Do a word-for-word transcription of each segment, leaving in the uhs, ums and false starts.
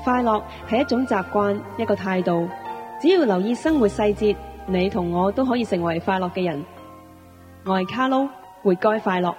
快樂係一種習慣，一個態度。只要留意生活細節，你同我都可以成為快樂嘅人。我係卡撈，活該快樂。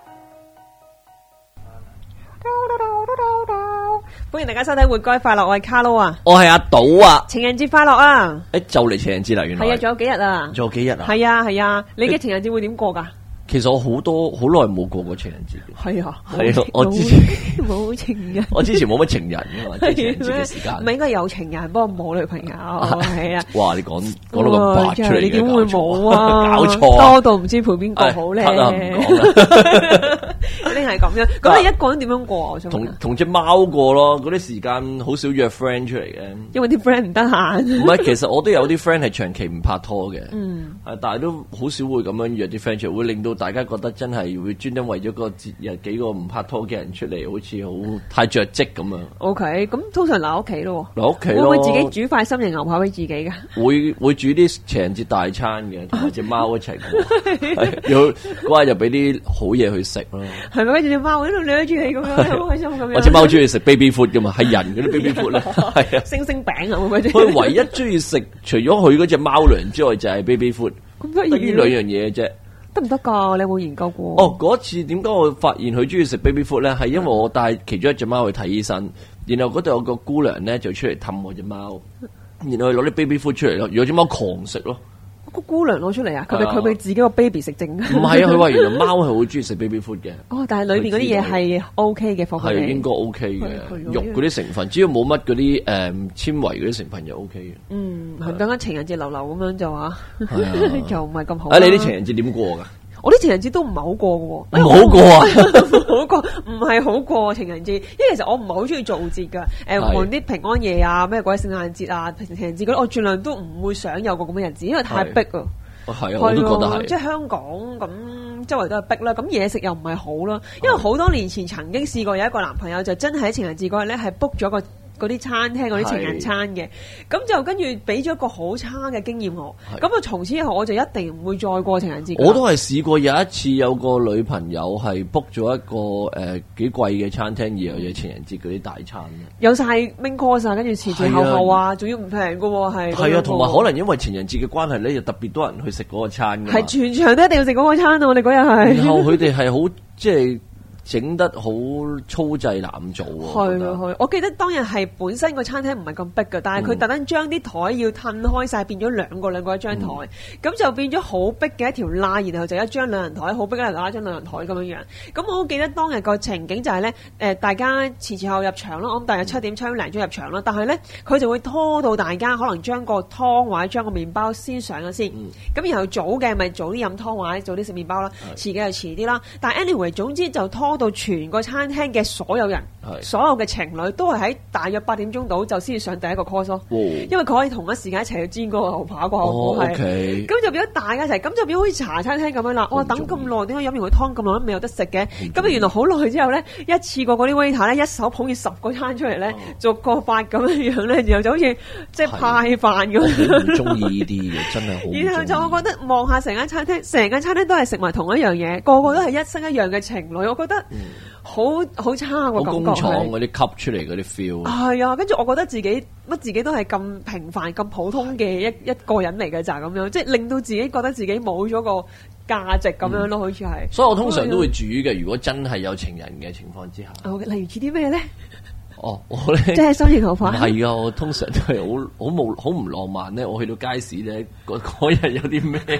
歡迎大家收睇《活該快樂》，我係卡撈啊， 我係阿賭啊。 情人節快樂啊！ 誒，就嚟情人節啦，原來係啊，仲有幾日啊？ 仲有幾日啊？ 係啊係啊，你嘅情人節會點過噶？ 其實我好多好耐冇過過情人節嘅。 係啊， 係啊，我之前冇情人， 我之前冇乜情人噶嘛，即係情人節嘅時間。 唔係應該有情人，不過冇女朋友。係啊， 哇！你講講到咁白出嚟嘅， 你點會冇啊？ 搞錯啊！ 多到唔知陪邊個好咧。 得啦，唔講啦。 一定係咁樣。咁你一個人點樣過？我想同同隻貓過咯，嗰啲時間好少約 friend 出嚟嘅。 因為啲 friend 唔得閒。 唔係，其實我都有啲 friend 係長期唔拍拖嘅。 嗯。 係，但係都好少會咁樣約啲 friend 出嚟，會令到大家覺得真係會專登為咗個節日幾個唔拍拖嘅人出嚟，好似好太着跡咁樣。 O K，咁通常留屋企咯。 留屋企會唔會自己煮塊心形牛扒俾自己㗎？ 會會煮啲情人節大餐嘅，同埋隻貓一齊過。要嗰日就俾啲好嘢去食咯。係咪？ 跟住隻貓喺度掠住你咁樣，好開心咁樣。 我隻貓中意食 baby food 噶嘛，係人嗰啲 baby food 咧，係啊， 星星餅啊，嗰啲。 佢唯一中意食，除咗佢嗰隻貓糧之外，就係 baby food。 咁得意。 呢兩樣嘢啫。 得唔得噶？你有冇研究過？ 哦，嗰次點解我發現佢中意食 baby food 咧？係因為我帶其中一隻貓去睇醫生，然後嗰度有個姑娘咧就出嚟氹我隻貓，然後佢攞啲 baby food 出嚟咯，如果隻貓狂食咯。 個姑娘攞出嚟啊！佢俾佢俾自己個 baby 食剩。唔係啊，佢話原來貓係好中意食 baby food 嘅。 哦，但係裏邊嗰啲嘢係 O K 嘅，貨係應該 O K 嘅，肉嗰啲成分，只要冇乜嗰啲誒纖維嗰啲成分就 O K 嘅。 嗯，係等間情人節流流咁樣就話，就唔係咁好。 啊，你啲情人節點過噶？ 我啲情人節都唔係好過嘅喎， 唔好過啊， 唔好過，唔係好過情人節，因為其實我唔係好中意做節噶，誒，無論啲平安夜啊、咩鬼聖誕節啊、情人節嗰啲，我盡量都唔會想有個咁嘅日子，因為太逼啊。 係啊，我都覺得係。 即係香港咁，周圍都係逼啦，咁嘢食又唔係好啦。因為好多年前曾經試過有一個男朋友就真係喺情人節嗰日咧，係 book 咗個嗰啲餐廳嗰啲情人餐嘅，咁就跟住俾咗一個好差嘅經驗我。咁啊，從此以後我就一定唔會再過情人節。 我都係試過有一次有個女朋友係 book 咗一個誒幾貴嘅餐廳，然後有情人節嗰啲大餐有晒 main course 啊，跟住前前後後啊，仲要唔平㗎喎，係。 係啊，同埋可能因為情人節嘅關係咧，又特別多人去食嗰個餐㗎。 係全場都一定要食嗰個餐啊！我哋嗰日係。 然後佢哋係好即係。整得好粗製濫造喎！ 係啊係，我記得當日係本身個餐廳唔係咁逼㗎，但係佢特登將啲台要褪開晒，變咗兩個兩個一張台，咁、嗯、就變咗好逼嘅一條罅，然後就一張兩人台，好逼嘅一張兩人台咁樣樣。咁我好記得當日個情景就係、是、咧，誒大家前前後入場啦，我諗大約七點七點零鐘入場啦，但係咧佢就會拖到大家可能將個湯或者將個麵包先上咗先，咁、嗯、然後早嘅咪早啲飲湯或者早啲食麵包啦，遲嘅就遲啲啦。但係 anyway 總之就拖到全個餐廳嘅所有人，所有嘅情侶都係喺大約八點鐘到就先至上第一個 course 咯。因為佢可以同一時間一齊去煎嗰個牛扒個牛扒係，咁、哦、就變咗大家一齊，咁就變好似茶餐廳咁樣啦。我等咁耐，點解飲完個湯咁耐都未有得食嘅？咁原來好耐之後咧，一次過嗰啲 waiter 咧，一手捧住十個餐出嚟咧，逐個發咁樣樣咧，然後就好似即係派飯咁樣。唔中意呢啲嘅，真係好。然後就我覺得望下成間餐廳，成間餐廳都係食埋同一樣嘢，個個都係一生一樣嘅情侶，我覺得。嗯好好差個感覺，工廠嗰啲吸出嚟嗰啲 feel。 係啊，跟住我覺得自己乜自己都係咁平凡、咁普通嘅一一個人嚟嘅咋咁樣，即係令到自己覺得自己冇咗個價值咁樣咯，好似係。 所以我通常都會煮嘅，如果真係有情人嘅情況之下。 哦，例如煮啲咩咧？ 哦，我咧即係心形牛扒。 係啊，我通常都係好好冇好唔浪漫咧。我去到街市咧，嗰嗰日有啲咩？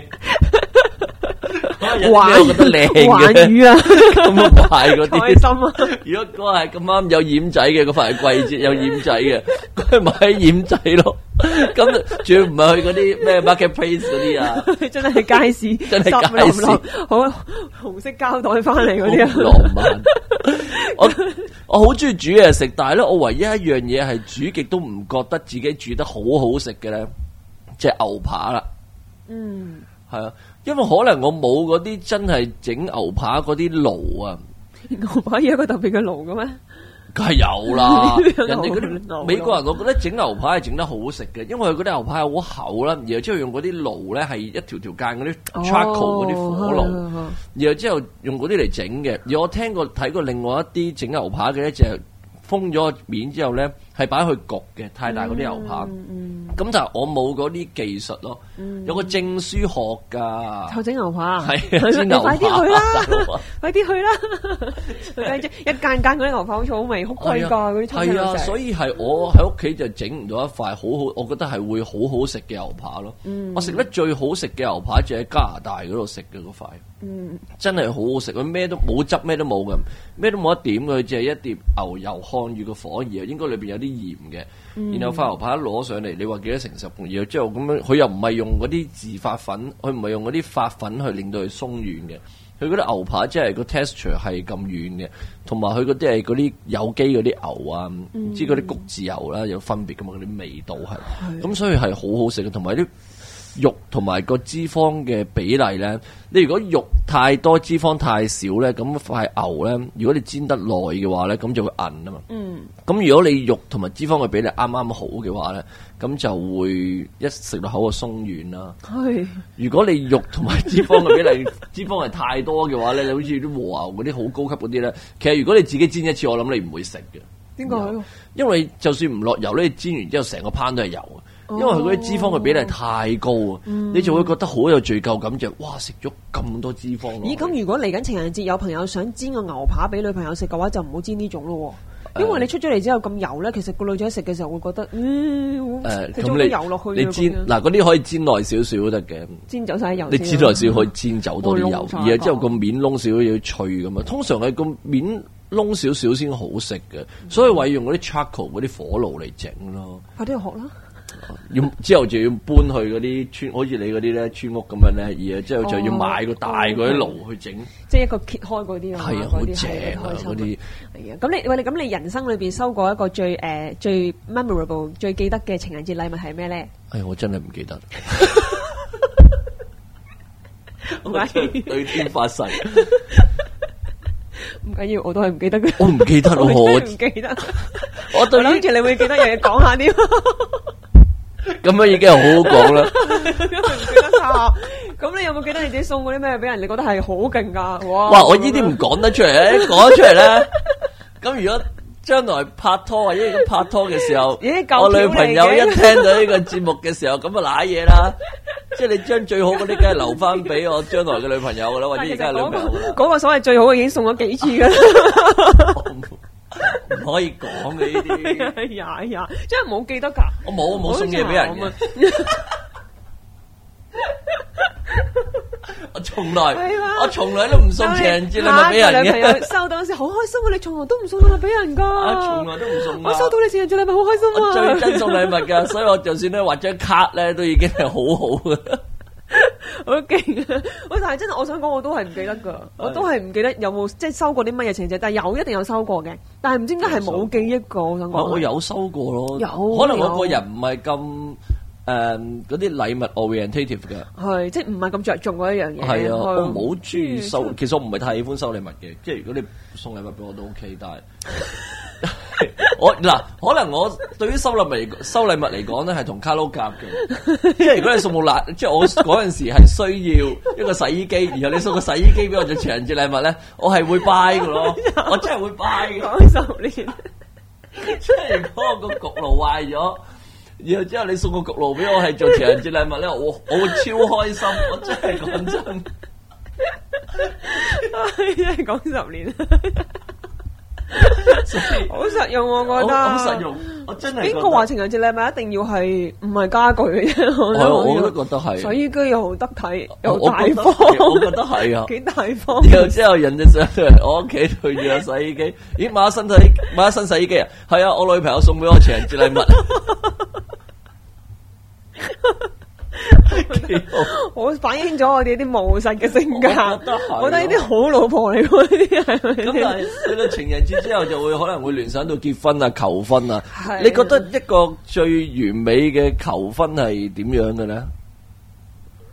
玩我覺得靚嘅， 玩魚啊， 咁啊買嗰啲開心啊！ 如果嗰係咁啱有奄仔嘅，嗰份係季節有奄仔嘅，佢買奄仔咯。咁仲要唔係去嗰啲咩 marketplace 嗰啲啊？ 真係街市， 真係街市， 好紅色膠袋翻嚟嗰啲啊！ 浪漫。我我好中意煮嘢食，但係咧，我唯一一樣嘢係煮極都唔覺得自己煮得好好食嘅咧，即係牛扒啦。嗯，係啊。因為可能我冇嗰啲真係整牛扒嗰啲爐啊， 牛扒有一個特別嘅爐嘅咩？ 梗係有啦，人哋嗰啲美國人，我覺得整牛扒係整得好食嘅，因為佢嗰啲牛扒係好厚啦，然後之後用嗰啲爐咧係一條條間嗰啲 charcoal 嗰啲火爐，然後之後用嗰啲嚟整嘅。而我聽過睇過另外一啲整牛扒嘅咧就係封咗個面之後咧，係擺去焗嘅，太大嗰啲牛扒。咁、 嗯嗯、 但係我冇嗰啲技術咯，嗯、有個證書學㗎。 就整牛扒， 係煎牛扒， 你快啲去啦，快啲去啦！一間間嗰啲牛扒好似好味，好貴㗎嗰啲餐廳係啊，所以係我喺屋企就整唔到一塊好好，我覺得係會好好食嘅牛扒咯。嗯、我食得最好食嘅牛扒就喺加拿大嗰度食嘅嗰塊，嗯、真係好好食。佢咩都冇汁，咩都冇嘅，咩都冇一點嘅，佢淨係一碟牛油烘住個火，然後應該裏邊有啲鹽嘅，嗯、然後塊牛扒一攞上嚟，你話幾多成十然後之後咁樣，佢又唔係用嗰啲自發粉，佢唔係用嗰啲發粉去令到佢鬆軟嘅。佢嗰啲牛扒即係個 texture 係咁軟嘅，同埋佢嗰啲係嗰啲有機嗰啲牛啊，唔、嗯、知嗰啲谷字油啦，有分別噶嘛？嗰啲味道係，咁的所以係好好食嘅，同埋啲肉同埋個脂肪嘅比例咧，你如果肉太多脂肪太少咧，咁塊牛咧，如果你煎得耐嘅話咧，咁就會韌啊嘛。嗯。咁如果你肉同埋脂肪嘅比例啱啱好嘅話咧，咁就會一食落口就鬆軟啦。係。如果你肉同埋脂肪嘅比例脂肪係太多嘅話咧，你好似啲和牛嗰啲好高級嗰啲咧，其實如果你自己煎一次，我諗你唔會食嘅。點解？因為就算唔落油咧，你煎完之後成個盤都係油。因為佢嗰啲脂肪嘅比例太高啊，嗯、你就會覺得好有罪疚感，就哇食咗咁多脂肪。 咦？咁如果嚟緊情人節有朋友想煎個牛扒俾女朋友食嘅話，就唔好煎呢種咯。因為你出咗嚟之後咁油咧，其實個女仔食嘅時候會覺得，嗯，誒，咁你油落去， 你煎嗱嗰啲可以煎耐少少都得嘅， 煎走晒油。 你煎耐少少可以煎走多啲油，而係之後個面燶少少要脆咁啊。通常係個面燶少少先好食嘅，所以話要用嗰啲 charcoal 嗰啲火爐嚟整咯。 快啲去學啦！ 要之後就要搬去嗰啲村，好似你嗰啲咧村屋咁樣咧，而之後就要買個大嗰啲爐去整， 即係一個揭開嗰啲啊， 係啊，好正啊嗰啲。 係啊，咁你喂你咁你人生裏邊收過一個最誒、呃、最 memorable 最記得嘅情人節禮物係咩咧？ 哎，我真係唔記得。 唔係對天發誓。 唔緊要，我都係唔記得嘅。 我唔記得咯，我唔記得。 我對諗住你會記得，有嘢講下啲。 咁樣已經係好好講啦。 因為唔記得晒。咁你有冇記得你自己送過啲咩俾人？你覺得係好勁噶？哇！ 哇！我呢啲唔講得出嚟，講得出嚟咧。咁如果將來拍拖或者而家拍拖嘅時候，我女朋友一聽到呢個節目嘅時候，咁啊瀨嘢啦。即係你將最好嗰啲，梗係留翻俾我將來嘅女朋友噶啦，或者而家嘅女朋友。嗰個所謂最好嘅已經送咗幾次噶啦。 唔可以講嘅呢啲。 哎呀哎呀，真係冇記得噶。 我冇冇送嘢俾人嘅。我從來我從來都唔送情人節禮物俾人嘅。女朋友收到嗰時好開心啊！你從來都唔送禮物俾人噶。 我從來都唔送。 我收到你情人節禮物好開心啊！ 我最憎送禮物噶，所以我就算咧畫張卡咧，都已經係好好嘅。 好勁啊！喂，但係真係我想講，我都係唔記得噶，我都係唔記得有冇即係收過啲乜嘢情人節，但係有一定有收過嘅，但係唔知點解係冇記憶過。我想講， 我有收過咯， 有可能我個人唔係咁。誒嗰啲禮物 orientative 嘅， 係即係唔係咁着重嗰一樣嘢。 係啊，我唔好中意收，其實我唔係太喜歡收禮物嘅。即係如果你送禮物俾我都 OK，但係我嗱可能我對於收禮物嚟收禮物嚟講咧係同卡撈夾嘅。即係如果你送部爛，即係我嗰陣時係需要一個洗衣機，然後你送個洗衣機俾我做情人節禮物咧，我係會 buy 嘅咯。我真係會 buy 嘅。 講十年， 即係如果我個焗爐壞咗。然後之後你送個焗爐俾我係做情人節禮物咧，我我會超開心，我真係講真， 真係講十年，好實用我覺得， 好實用，我真係。 邊個話情人節禮物一定要係唔係家具嘅啫？ 我我都覺得係。 洗衣機又好得體，又大方， 我覺得係啊， 幾大方。 然後之後人哋上嚟我屋企對住個洗衣機，咦買咗新洗買咗新洗衣機啊？係啊，我女朋友送俾我情人節禮物。 我反映咗我哋啲務實嘅性格，我覺得呢啲好老婆嚟喎，呢啲係咪？ 咁但係去到情人節之後，就會可能會聯想到結婚啊、求婚啊。你覺得一個最完美嘅求婚係點樣嘅咧？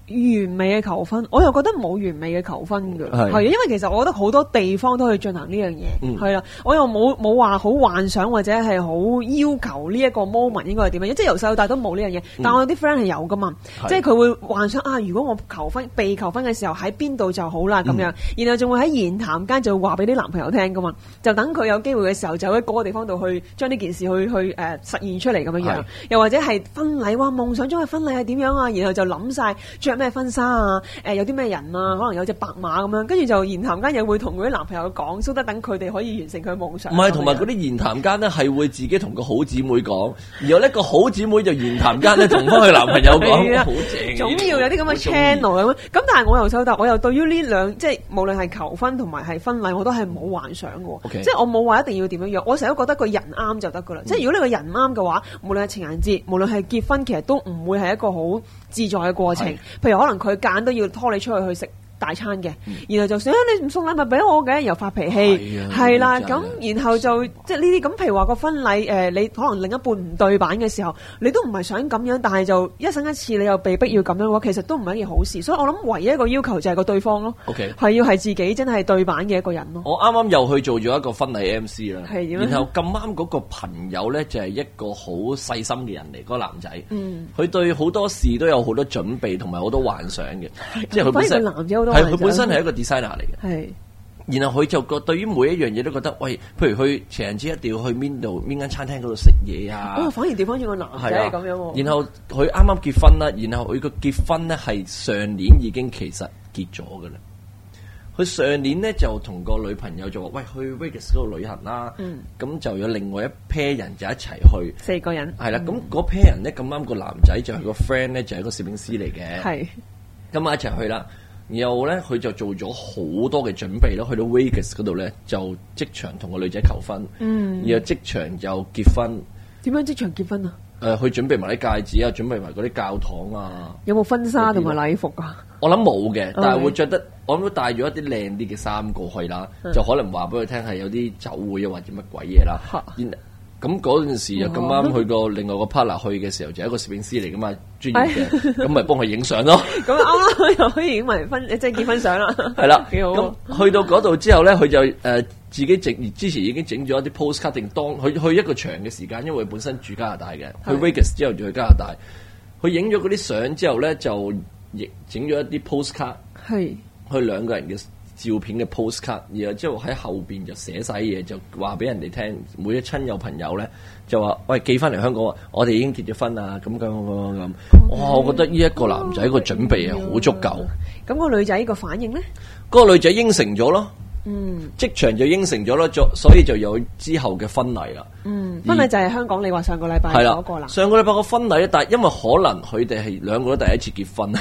完美嘅求婚，我又覺得冇完美嘅求婚嘅，係啊，因為其實我覺得好多地方都可以進行呢樣嘢，係啦、嗯，我又冇冇話好幻想或者係好要求呢一個 moment 應該係點樣，即係由細到大都冇呢樣嘢，但我有啲 friend 係有噶嘛，嗯、即係佢會幻想啊，如果我求婚被求婚嘅時候喺邊度就好啦咁樣，嗯、然後仲會喺言談間就會話俾啲男朋友聽噶嘛，就等佢有機會嘅時候就喺嗰個地方度去將呢件事去去誒、呃、實現出嚟咁樣樣，又或者係婚禮，哇，夢想中嘅婚禮係點樣啊，然後就諗晒着咩婚紗啊？誒、呃，有啲咩人啊？可能有隻白馬咁樣，跟住就言談間又會同佢啲男朋友講，蘇得等佢哋可以完成佢嘅夢想。唔係， 同埋嗰啲言談間咧係會自己同個好姊妹講，然後呢個好姊妹就言談間咧同翻佢男朋友講，好正。 總要有啲咁嘅 channel 咁樣。咁但係我由收得，我又對於呢兩即係無論係求婚同埋係婚禮，我都係冇幻想嘅。Okay. 即係我冇話一定要點樣樣，我成日都覺得個人啱就得噶啦。嗯、即係如果你個人啱嘅話，無論係情人節，無論係結婚，其實都唔會係一個好自在嘅過程。譬如可能佢揀都要拖你出去去食大餐嘅，嗯、然後就想、啊、你唔送禮物俾我嘅，又發脾氣，係啦，咁然後就即係呢啲咁，譬如話個婚禮誒、呃，你可能另一半唔對版嘅時候，你都唔係想咁樣，但係就一生一次你又被逼要咁樣嘅話，其實都唔係一件好事。所以我諗唯一一個要求就係個對方咯，係 Okay. 要係自己真係對版嘅一個人咯。我啱啱又去做咗一個婚禮 M C 啦，然後咁啱嗰個朋友咧就係一個好細心嘅人嚟，嗰、嗰個男仔，佢、嗯、對好多事都有好多準備同埋好多幻想嘅，即係佢本身男仔好多。係佢本身係一個 designer 嚟嘅，係。然後佢就覺對於每一樣嘢都覺得，喂，譬如去情人節一定要去邊度邊間餐廳嗰度食嘢啊。哦，反而調翻轉個男仔係咁樣喎。然後佢啱啱結婚啦，然後佢個結婚咧係上年已經其實結咗㗎啦。佢上年咧就同個女朋友就話，喂，去 Vegas 嗰度旅行啦。嗯。咁就有另外一 pair 人就一齊去。四個人。係啦，咁嗰 pair 人咧咁啱個男仔就係個 friend 咧，就係個攝影師嚟嘅。係。咁啊一齊去啦。然後咧，佢就做咗好多嘅準備咯，去到 Vegas 嗰度咧，就即場同個女仔求婚，嗯，然後即場就結婚。點樣即場結婚啊？誒、呃，佢準備埋啲戒指啊，準備埋嗰啲教堂啊。有冇婚紗同埋禮服啊？我諗冇嘅，但係會着得，Okay. 我諗都帶咗一啲靚啲嘅衫過去啦，嗯、就可能話俾佢聽係有啲酒會啊或者乜鬼嘢啦。咁嗰陣時又咁啱去過另外個 partner 去嘅時候，就係一個攝影師嚟噶嘛，專業嘅，咁咪幫佢影相咯。咁啱啱又可以影埋婚，即係結婚相啦。係啦，幾好。咁去到嗰度之後咧，佢就誒、呃、自己整，之前已經整咗一啲 postcard，定當佢去一個長嘅時間，因為佢本身住加拿大嘅，去 Vegas 之後就去加拿大。佢影咗嗰啲相之後咧，就亦整咗一啲 postcard，係去兩個人嘅照片嘅 postcard，然後之後喺後邊就寫晒嘢，就話俾人哋聽，每一親友朋友咧就話，喂，寄翻嚟香港，我哋已經結咗婚啦，咁咁咁咁。哇，我覺得呢一個男仔個準備係好足夠。咁個女仔個反應咧？嗰個女仔應承咗咯，嗯，即場就應承咗咯，所以就有之後嘅婚禮啦。嗯，婚禮就係香港你話上個禮拜嗰個啦。上個禮拜個婚禮咧，但係因為可能佢哋係兩個都第一次結婚。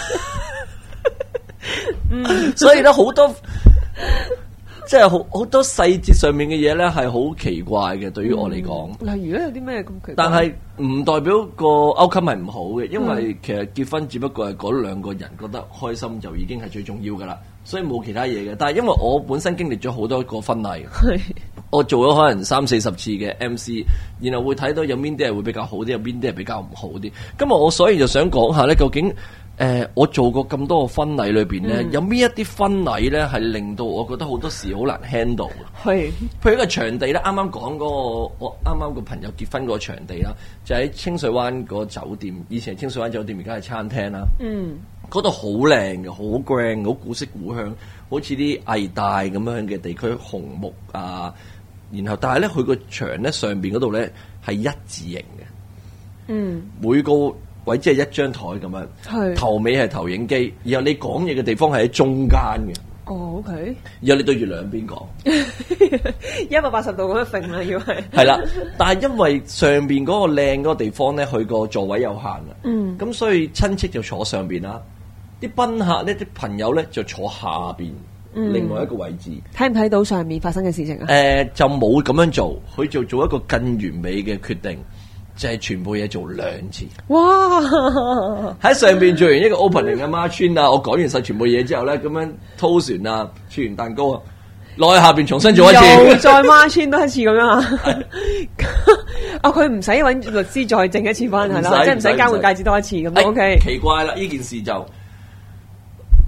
嗯，所以咧好多即係好好多細節上面嘅嘢咧係好奇怪嘅，對於我嚟講。例如咧有啲咩咁奇怪？但係唔代表個 outcome 係唔好嘅，因為其實結婚只不過係嗰兩個人覺得開心就已經係最重要噶啦，所以冇其他嘢嘅。但係因為我本身經歷咗好多個婚禮，我做咗可能三四十次嘅 M C， 然後會睇到有邊啲係會比較好啲，有邊啲係比較唔好啲。今日我所以就想講下咧，究竟。誒、呃，我做過咁多個婚禮裏邊咧，嗯、有邊一啲婚禮咧係令到我覺得好多事好難 handle 嘅？係，譬如一個場地咧，啱啱講嗰個我啱啱個朋友結婚嗰個場地啦，就喺清水灣嗰個酒店，以前係清水灣酒店，而家係餐廳啦。嗯，嗰度好靚嘅，好 grand，好古色古香，好似啲藝大咁樣嘅地區紅木啊。然後，但係咧，佢個牆咧上邊嗰度咧係一字形嘅。嗯，每個位即係一張台咁樣，是頭尾係投影機，然後你講嘢嘅地方係喺中間嘅。哦 ，OK。然後你對住兩邊講，一百八十度咁樣揈啦，要係。係啦，但係因為上邊嗰個靚嗰個地方咧，佢個座位有限啊。嗯。咁所以親戚就坐上邊啦，啲賓客呢，啲朋友咧就坐下邊，嗯、另外一個位置。睇唔睇到上面發生嘅事情啊？誒、呃，就冇咁樣做，佢就做一個更完美嘅決定。就係全部嘢做兩次，哇！喺上邊做完一個 opening 嘅 march 啊，我講完晒全部嘢之後咧，咁樣拖船啊，切完蛋糕啊，落去下邊重新做一次，又再 march 多一次咁樣啊！啊，佢唔使揾律師再整一次翻係啦，即係唔使交換戒指多一次咁。O K，奇怪啦，呢件事就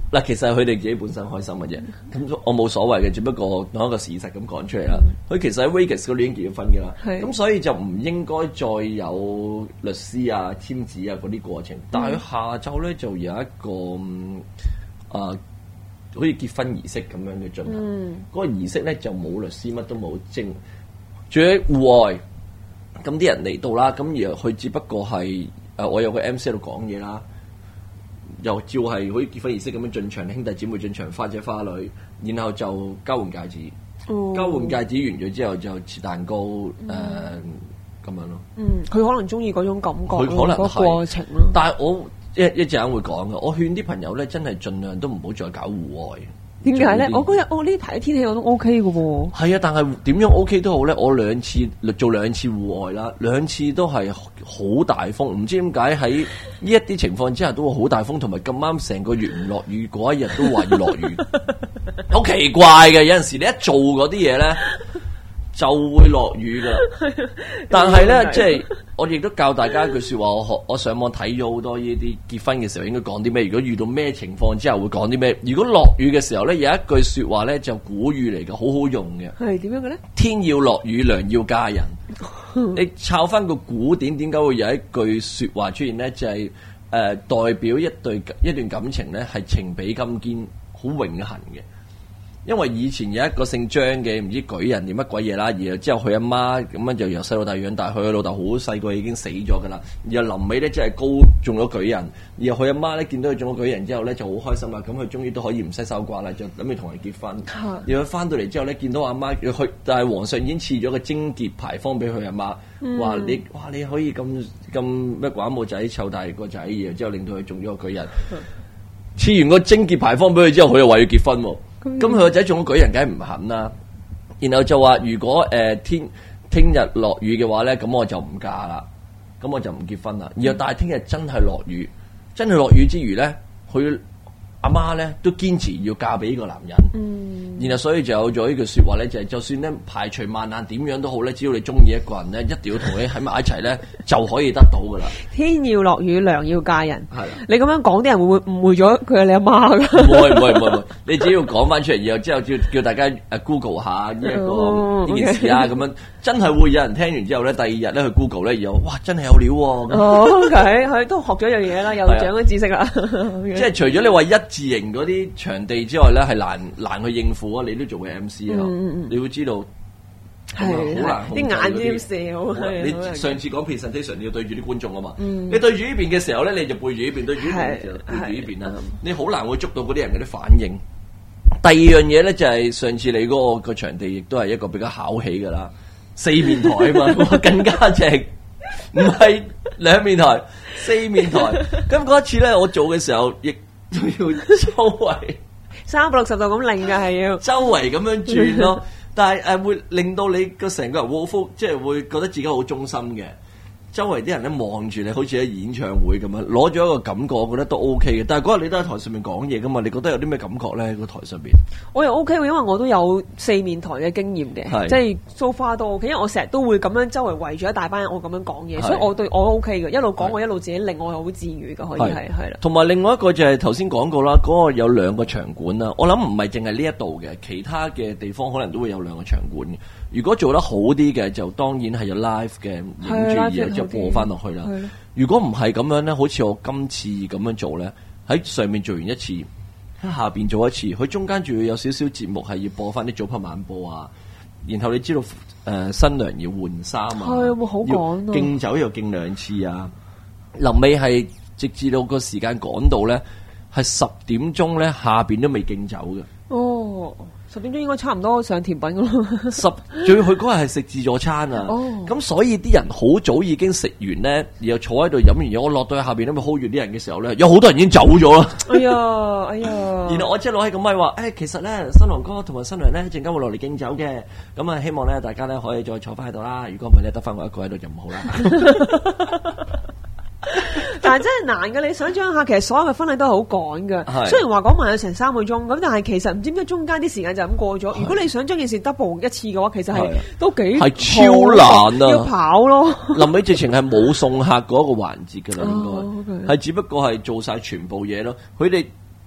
嗱，其實係佢哋自己本身開心嘅啫，咁我冇所謂嘅，只不過攞一個事實咁講出嚟啦。佢、嗯、其實喺 Vegas 嗰度已經結咗婚嘅啦，咁所以就唔應該再有律師啊、簽字啊嗰啲過程。嗯、但係佢下晝咧就有一個啊、呃，好似結婚儀式咁樣嘅進行。嗰、嗯、個儀式咧就冇律師，乜都冇證，住喺戶外。咁啲人嚟到啦，咁而佢只不過係誒、呃，我有個 M C 喺度講嘢啦。又照係好似結婚儀式咁樣進場，兄弟姊妹進場，花姐花女，然後就交換戒指，哦、交換戒指完咗之後就切蛋糕，誒、嗯、咁、呃、樣咯。嗯，佢可能中意嗰種感覺， 佢可能個過程咯。 但係我一一陣間會講嘅，我勸啲朋友咧，真係盡量都唔好再搞戶外。 點解咧？我嗰日我呢排天氣我都 O K 嘅喎。 係啊，但係點樣 O K 都好咧。我兩次做兩次戶外啦，兩次都係好大風。唔知點解喺呢一啲情況之下都會好大風，同埋咁啱成個月唔落雨，嗰一日都話要落雨，好奇怪嘅。有陣時你一做嗰啲嘢咧，就會落雨噶。但係咧，即係我亦都教大家一句說話，我學我上網睇咗好多呢啲結婚嘅時候應該講啲咩，如果遇到咩情況之後會講啲咩。如果落雨嘅時候咧，有一句說話咧就古語嚟嘅，好好用嘅。 係點樣嘅咧？天要落雨，娘要嫁人。你抄翻個古典，點解會有一句說話出現咧？就係、是、誒、呃、代表一對一段感情咧係情比金堅，好永恆嘅。因為以前有一個姓張嘅，唔知舉人定乜鬼嘢啦，然後之後佢阿媽咁樣就由細到大養大，佢嘅老豆好細個已經死咗噶啦，然後臨尾咧即係高中咗舉人，然後佢阿媽咧見到佢中咗舉人之後咧就好開心啦，咁佢終於都可以唔使守寡啦，就諗住同佢結婚。啊、然後佢翻到嚟之後咧，見到阿媽，佢但係皇上已經賜咗個貞節牌坊俾佢阿媽，話、嗯、你哇你可以咁咁咩寡母仔湊大個仔，然後之後令到佢中咗個舉人，賜、嗯、完個貞節牌坊俾佢之後，佢又話要結婚喎。咁佢個仔中咗舉人，梗係唔肯啦。然後就話如果誒、呃、天聽日落雨嘅話咧，咁我就唔嫁啦，咁我就唔結婚啦。然後但係聽日真係落雨，真係落雨之餘咧，佢阿媽咧都堅持要嫁俾呢個男人。嗯，然後所以就有咗呢句說話咧，就係、是、就算咧排除萬難點樣都好咧，只要你中意一個人咧，一定要同佢喺埋一齊咧，就可以得到噶啦。 天要落雨，娘要嫁人。係啦， 你咁樣講，啲人會唔會誤會咗佢係你阿媽噶？ 唔會唔會唔會，你只要講翻出嚟，然後之後叫叫大家誒 Google 下呢、這、一個呢、哦、件事啊，咁、okay. 樣真係會有人聽完之後咧，第二日咧去 Google 咧，然後哇真係有料喎、啊。 哦，OK，佢都學咗樣嘢啦，又長咗知識啦。 即係除咗你話一字形嗰啲場地之外咧，係難難去應付啊！你都做嘅 M C 啊、嗯，你會知道係好難啲眼點笑。你上次講 presentation 你要對住啲觀眾啊嘛、嗯，你對住呢邊嘅時候咧，你就背住呢邊；對住呢邊就背住呢邊啦。你好難會捉到嗰啲人嗰啲反應。第二樣嘢咧就係、是、上次你嗰、那個個場地亦都係一個比較考起噶啦，四面台啊嘛，更加正，唔係兩面台，四面台。咁嗰一次咧，我做嘅時候亦都要周圍三百六十度咁擰噶，係要周圍咁樣轉咯。但係誒、呃、會令到你個成個人窩腹，即係會覺得自己好忠心嘅。周圍啲人咧望住你，好似喺演唱會咁樣，攞咗一個感覺，我覺得都 OK 嘅。但係嗰日你都喺台上面講嘢噶嘛，你覺得有啲咩感覺咧？喺個台上邊， 我又 OK 喎，因為我都有四面台嘅經驗嘅，即係 so far 都 OK。因為我成日都會咁樣周圍圍住一大班人，我咁樣講嘢，所以我對我 OK 嘅。一路講我一路自己令我係好治愈嘅，可以係係啦。同埋另外一個就係頭先講過啦，嗰、嗰個有兩個場館啦。我諗唔係淨係呢一度嘅，其他嘅地方可能都會有兩個場館嘅。如果做得好啲嘅，就當然係有 live 嘅影住嘢之後播翻落去啦。如果唔係咁樣咧，好似我今次咁樣做咧，喺上面做完一次，喺下邊做一次，佢中間仲要有少少節目係要播翻啲早拍晚播啊。然後你知道誒、呃、新娘要換衫啊， 係會好趕啊， 敬酒又敬兩次啊。臨尾係直至到個時間趕到咧，係十點鐘咧，下邊都未敬酒嘅。哦。 十點鐘應該差唔多上甜品噶咯。 十，仲要佢嗰日係食自助餐啊。哦，咁所以啲人好早已經食完咧，然後坐喺度飲完嘢，我落到去下邊咁咪 hold 住啲人嘅時候咧，有好多人已經走咗啦。哎呀，哎呀！然後我即係攞起個咪話，誒、哎，其實咧新郎哥同埋新娘咧陣間會落嚟敬酒嘅，咁啊希望咧大家咧可以再坐翻喺度啦。如果唔係咧得翻我一個喺度就唔好啦。 但係真係難嘅，你想象下，其實所有嘅婚禮都係好趕嘅。雖然話講埋有成三個鐘，咁但係其實唔知點解中間啲時間就咁過咗。如果你想將件事 double 一次嘅話，其實係都幾係超難啊！ 要跑咯。 臨尾直情係冇送客嗰個環節噶啦，應該係、oh, okay. 只不過係做晒全部嘢咯。佢哋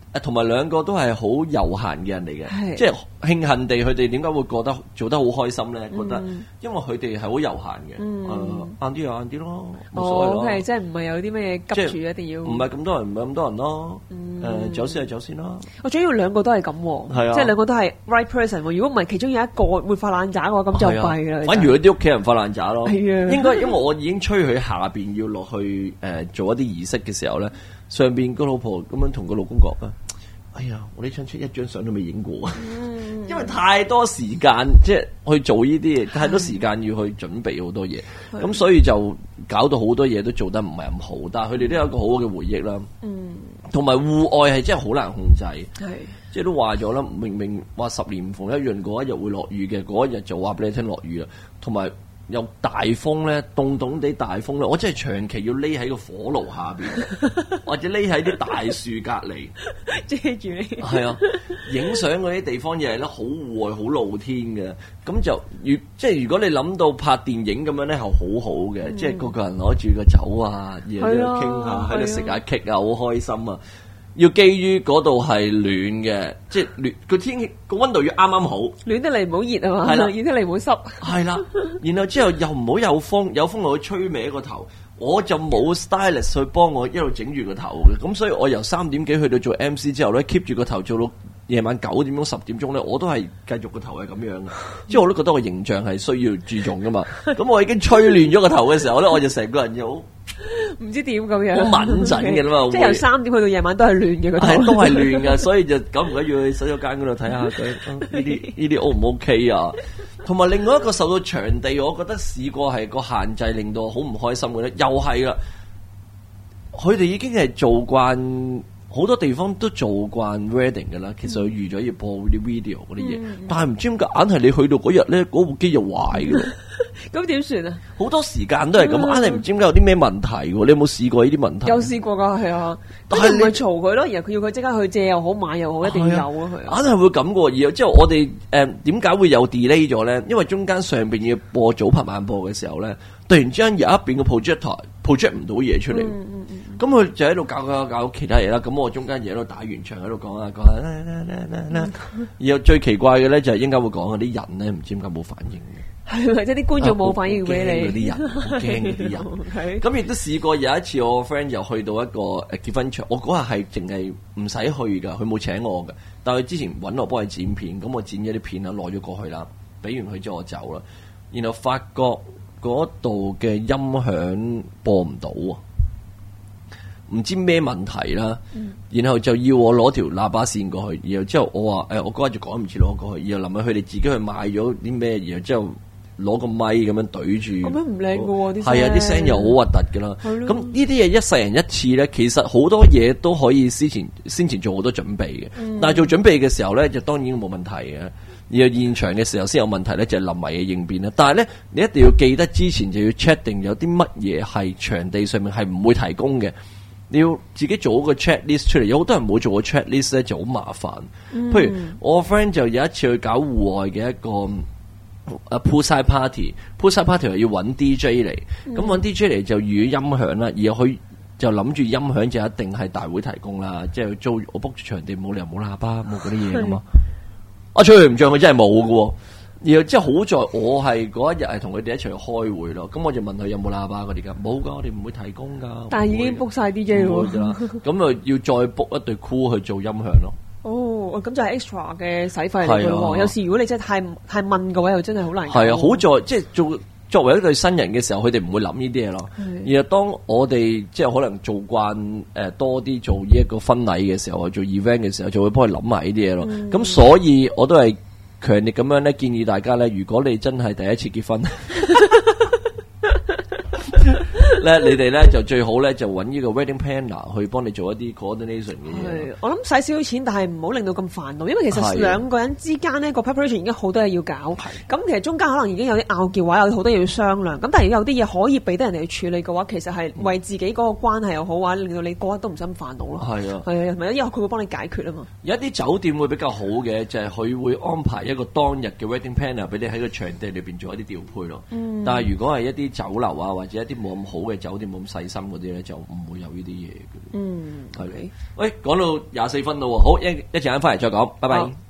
誒，同埋兩個都係好悠閒嘅人嚟嘅， 係即係慶幸地，佢哋點解會覺得做得好開心咧？ 嗯覺得因為佢哋係好悠閒嘅， 嗯誒晏啲就晏啲咯，冇所謂哦咯。 ，OK，即係唔係有啲咩急住一定要？ 唔係咁多人，唔係咁多人咯。 嗯誒，走先係走先啦。 我主要兩個都係咁喎， 係啊即係兩個都係 right person 喎。如果唔係其中有一個會發爛渣嘅話，咁就係啊弊啦。 反而佢啲屋企人發爛渣咯。 係啊應該因為我已經催佢下邊要落去誒做一啲儀式嘅時候咧，上邊個老婆咁樣同個老公講啊。哎呀，我呢張出一張相都未影過啊！ 嗯因為太多時間，即係去做呢啲嘢，太多時間要去準備好多嘢，咁所以就搞到好多嘢都做得唔係咁好。但係佢哋都有一個好好嘅回憶啦。 嗯， 同埋戶外係真係好難控制， 係即係都話咗啦，明明話十年唔逢一閏，嗰一日會落雨嘅，嗰一日就話俾你聽落雨啦，同埋。有大風咧，凍凍地大風咧，我真係長期要匿喺個火爐下邊，或者匿喺啲大樹隔離遮住你。 係啊，影相嗰啲地方又係咧好戶外、好露天嘅，咁就如即係如果你諗到拍電影咁樣咧，係好好嘅， 嗯、 即係個個人攞住個酒啊，然後喺度傾下，喺度食下 cake 啊，好開心啊！要基於嗰度係暖嘅，即係暖個天氣個溫度要啱啱好， 暖得嚟唔好熱啊嘛， 係啦熱得嚟唔好濕。 係啦，然後之後又唔好有風，有風又會吹歪個頭，我就冇 stylist 去幫我一路整住個頭嘅，咁所以我由三點幾去到做 M C 之後咧 keep 住個頭做到夜晚九點鐘十點鐘咧，我都係繼續個頭係咁樣嘅，即係我都覺得個形象係需要注重噶嘛，咁我已經吹亂咗個頭嘅時候咧，我就成個人又好。 唔知點咁樣， 好敏陣嘅啦嘛， 即係由三點去到夜晚都係亂嘅個頭， 係都係亂嘅，所以就久唔久要去洗手間嗰度睇下佢呢啲呢啲 O 唔 OK 啊？同埋另外一個受到場地，我覺得試過係個限制，令到我好唔開心嘅咧，又係啦。佢哋已經係做慣好多地方都做慣 wedding 嘅啦，其實佢預咗要播啲 video 嗰啲嘢， 嗯、 但係唔知點解硬係你去到嗰日咧，嗰部機就壞嘅。 咁點算啊？ 好多時間都係咁，硬係唔知點解有啲咩問題喎？你有冇試過呢啲問題？ 有試過㗎，係啊，但係唔係嘈佢咯，然後佢要佢即刻去借又好買又好，一定要有啊，係啊。 硬係會咁嘅，而之後我哋誒點解會有 delay 咗咧？因為中間上邊要播早拍晚播嘅時候咧，突然之間有一邊個 project 台 project 唔到嘢出嚟，咁佢、嗯嗯嗯、就喺度搞搞搞其他嘢啦。咁我中間嘢喺度打完場喺度講下講下，然後最奇怪嘅咧就係應該會講嗰啲人咧，唔知點解冇反應嘅。 係咪即係啲觀眾冇反應俾你？ 嗰啲人，好驚嗰啲人。咁亦都試過有一次，我個 friend 又去到一個誒結婚場，我嗰日係淨係唔使去㗎，佢冇請我㗎。但係佢之前揾我幫佢剪片，咁我剪咗啲片啦，攞咗過去啦，俾完佢之後我走啦。然後發覺嗰度嘅音響播唔到啊，唔知咩問題啦。嗯、然後就要我攞條喇叭線過去，然後之後我話誒、欸，我嗰日就趕唔切攞過去，然後臨尾佢哋自己去買咗啲咩，然後之後。攞個咪咁樣對住， 咁樣唔靚嘅喎啲聲， 係啊，啲聲又好核突㗎啦。咁呢啲嘢一世人一次咧，其實好多嘢都可以先前先前做好多準備嘅。嗯、但係做準備嘅時候咧，就當然冇問題嘅。而係現場嘅時候先有問題咧，就係臨危嘅應變啦。但係咧，你一定要記得之前就要 check 定有啲乜嘢係場地上面係唔會提供嘅。你要自己做一個 check list 出嚟，有好多人冇做個 check list 咧，就好麻煩。嗯、譬如我個 friend 就有一次去搞戶外嘅一個。啊 poolside party，poolside party 又要揾 D J 嚟，咁揾、嗯、D J 嚟就預音響啦，而佢就諗住音響就一定係大會提供啦，即係租我 book 住場地冇理由冇喇叭冇嗰啲嘢噶嘛，我吹佢唔脹佢真係冇噶，然後即係好在我係嗰一日係同佢哋一齊去開會咯，咁我就問佢有冇喇叭嗰啲噶，冇噶，我哋唔會提供噶， 但係已經 book 晒 D J 咯， 咁啊要再 book 一隊 crew 去做音響咯。 哦，咁就係 extra 嘅使費嚟嘅喎。有時如果你真係太太問嘅話，又真係好難。 係啊，好在即係做作為一對新人嘅時候，佢哋唔會諗呢啲嘢咯。的而係當我哋即係可能做慣誒、呃、多啲做呢一個婚禮嘅時候，做 event 嘅時候，就會幫佢諗埋呢啲嘢咯。咁、嗯、所以我都係強烈咁樣咧建議大家咧，如果你真係第一次結婚。咧，你哋咧就最好咧就揾呢個 wedding planner 去幫你做一啲 coordination 嘅嘢。我諗使少少錢，但係唔好令到咁煩惱，因為其實兩個人之間呢個 preparation 已經好多嘢要搞。咁的其實中間可能已經有啲拗撬話，有好多嘢要商量。咁但係如果有啲嘢可以俾得人哋去處理嘅話，其實係為自己嗰個關係又好話，令到你嗰日都唔使咁煩惱咯。係啊，係啊，咪因為佢會幫你解決啊嘛。有一啲酒店會比較好嘅，就係、是、佢會安排一個當日嘅 wedding planner 俾你喺個場地裏邊做一啲調配咯。嗯、但係如果係一啲酒樓啊，或者一啲冇咁好嘅酒店冇咁細心嗰啲咧，就唔會有呢啲嘢嘅。 嗯， 係。喂，講到廿四分咯喎，好，一一陣間翻嚟再講，拜拜。 好。